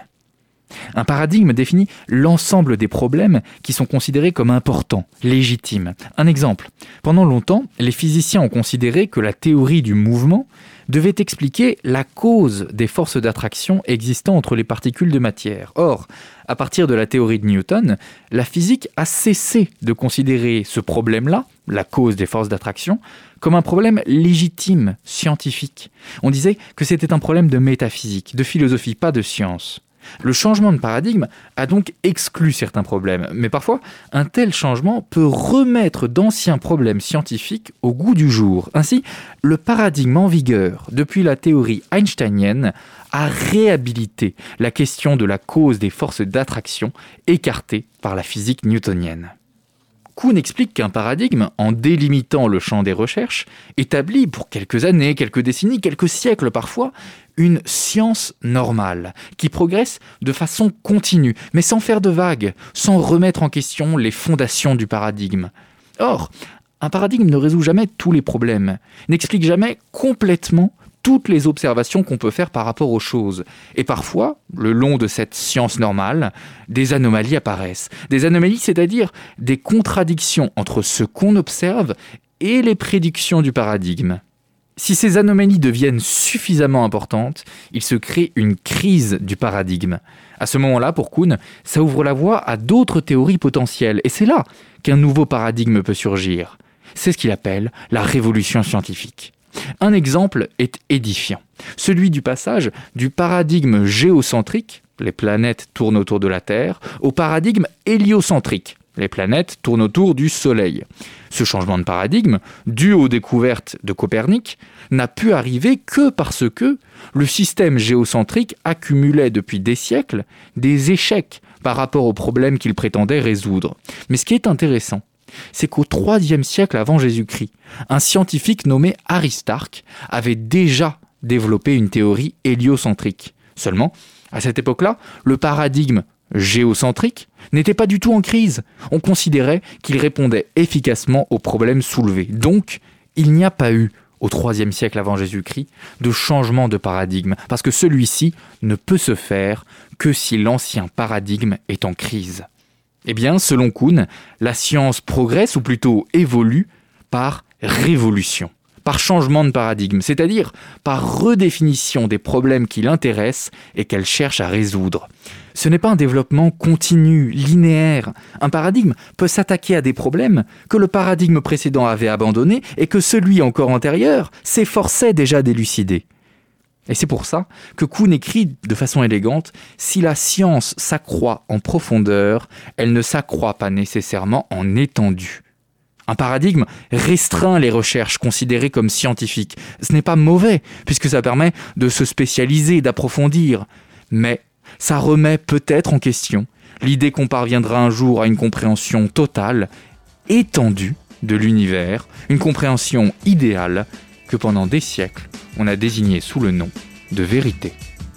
Un paradigme définit l'ensemble des problèmes qui sont considérés comme importants, légitimes. Un exemple, pendant longtemps, les physiciens ont considéré que la théorie du mouvement devait expliquer la cause des forces d'attraction existant entre les particules de matière. Or, à partir de la théorie de Newton, la physique a cessé de considérer ce problème-là, la cause des forces d'attraction, comme un problème légitime, scientifique. On disait que c'était un problème de métaphysique, de philosophie, pas de science. Le changement de paradigme a donc exclu certains problèmes, mais parfois, un tel changement peut remettre d'anciens problèmes scientifiques au goût du jour. Ainsi, le paradigme en vigueur depuis la théorie einsteinienne a réhabilité la question de la cause des forces d'attraction écartée par la physique newtonienne. Kuhn explique qu'un paradigme, en délimitant le champ des recherches, établit pour quelques années, quelques décennies, quelques siècles parfois, une science normale, qui progresse de façon continue, mais sans faire de vagues, sans remettre en question les fondations du paradigme. Or, un paradigme ne résout jamais tous les problèmes, n'explique jamais complètement toutes les observations qu'on peut faire par rapport aux choses. Et parfois, le long de cette science normale, des anomalies apparaissent. Des anomalies, c'est-à-dire des contradictions entre ce qu'on observe et les prédictions du paradigme. Si ces anomalies deviennent suffisamment importantes, il se crée une crise du paradigme. À ce moment-là, pour Kuhn, ça ouvre la voie à d'autres théories potentielles. Et c'est là qu'un nouveau paradigme peut surgir. C'est ce qu'il appelle la révolution scientifique. Un exemple est édifiant, celui du passage du paradigme géocentrique, les planètes tournent autour de la Terre, au paradigme héliocentrique, les planètes tournent autour du Soleil. Ce changement de paradigme, dû aux découvertes de Copernic, n'a pu arriver que parce que le système géocentrique accumulait depuis des siècles des échecs par rapport aux problèmes qu'il prétendait résoudre. Mais ce qui est intéressant, c'est qu'au troisième siècle avant Jésus-Christ, un scientifique nommé Aristarque avait déjà développé une théorie héliocentrique. Seulement, à cette époque-là, le paradigme géocentrique n'était pas du tout en crise. On considérait qu'il répondait efficacement aux problèmes soulevés. Donc, il n'y a pas eu, au troisième siècle avant Jésus-Christ, de changement de paradigme, parce que celui-ci ne peut se faire que si l'ancien paradigme est en crise. Eh bien, selon Kuhn, la science progresse, ou plutôt évolue, par révolution, par changement de paradigme, c'est-à-dire par redéfinition des problèmes qui l'intéressent et qu'elle cherche à résoudre. Ce n'est pas un développement continu, linéaire. Un paradigme peut s'attaquer à des problèmes que le paradigme précédent avait abandonnés et que celui encore antérieur s'efforçait déjà d'élucider. Et c'est pour ça que Kuhn écrit de façon élégante « Si la science s'accroît en profondeur, elle ne s'accroît pas nécessairement en étendue ». Un paradigme restreint les recherches considérées comme scientifiques. Ce n'est pas mauvais, puisque ça permet de se spécialiser, d'approfondir. Mais ça remet peut-être en question l'idée qu'on parviendra un jour à une compréhension totale, étendue de l'univers, une compréhension idéale que pendant des siècles, on a désigné sous le nom de vérité.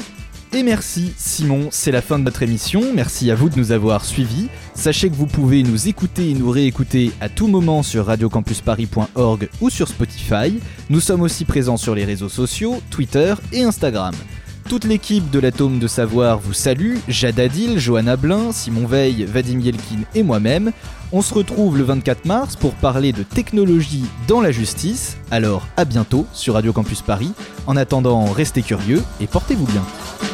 Et merci Simon, c'est la fin de notre émission, merci à vous de nous avoir suivis. Sachez que vous pouvez nous écouter et nous réécouter à tout moment sur radio campus paris point org ou sur Spotify. Nous sommes aussi présents sur les réseaux sociaux, Twitter et Instagram. Toute l'équipe de l'Atome de Savoir vous salue, Jade Adil, Johanna Blin, Simon Veil, Vadim Yelkin et moi-même. On se retrouve le vingt-quatre mars pour parler de technologie dans la justice. Alors à bientôt sur Radio Campus Paris. En attendant, restez curieux et portez-vous bien.